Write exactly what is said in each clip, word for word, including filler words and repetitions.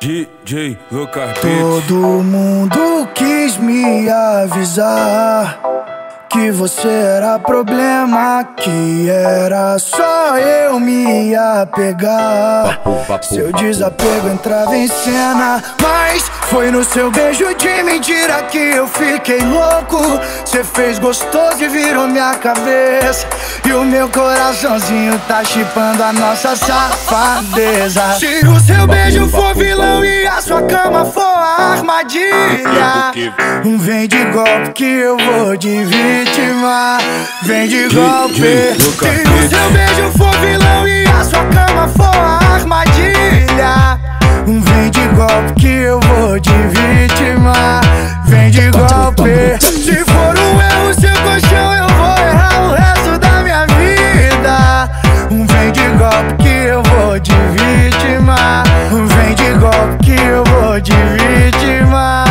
D J Lucas Beats. Todo mundo quis me avisar que você era problema, que era só eu me apegar. Seu desapego entrava em cena, mas foi no seu beijo de mentira que eu fiquei louco. Cê fez gostoso e virou minha cabeça, e o meu coraçãozinho tá chipando a nossa safadeza. Se o seu beijo for vilão e a sua cama for a armadilha, vem de golpe que eu vou de vítima. Vem de golpe. Se o seu beijo for vilão e a sua cama for a armadilha, vem de golpe que eu vou de vítima. Vem de golpe. Se for um erro seu colchão, eu vou errar o resto da minha vida. Vem de golpe que eu vou de vítima. Vem de golpe que eu vou de vítima.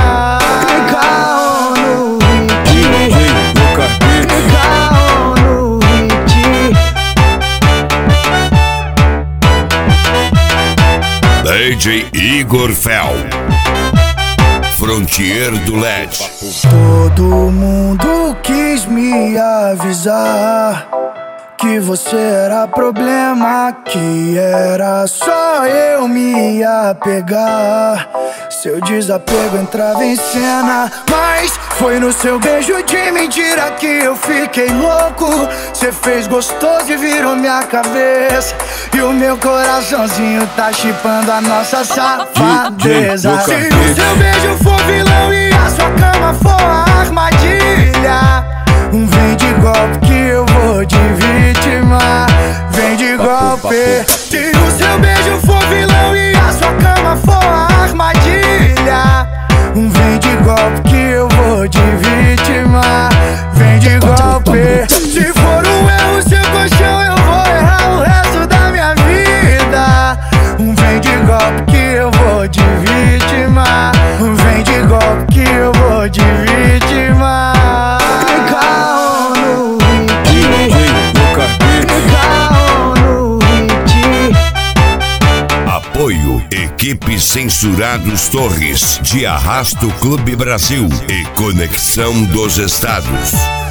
D J Igor Fel, Frontier do L E D. Todo mundo quis me avisar que você era problema, que era só eu me apegar. Seu desapego entrava em cena, mas foi no seu beijo de mentira que eu fiquei louco. Cê fez gostoso e virou minha cabeça, e o meu coraçãozinho tá chipando a nossa safadeza. Se o seu beijo for vilão e a sua cama for a armadilha, vem de golpe que eu vou de vítima. Vem de golpe. Se o seu beijo for vilão e a sua cama for a armadilha, vem de golpe que eu vou de vítima. Vem de golpe. Se for um erro seu colchão, eu vou errar o resto da minha vida. Vem de golpe que eu vou de vítima. Vem de golpe que eu vou de vítima. Apoio Equipe Censurados Torres, de Arrasto Clube Brasil e Conexão dos Estados.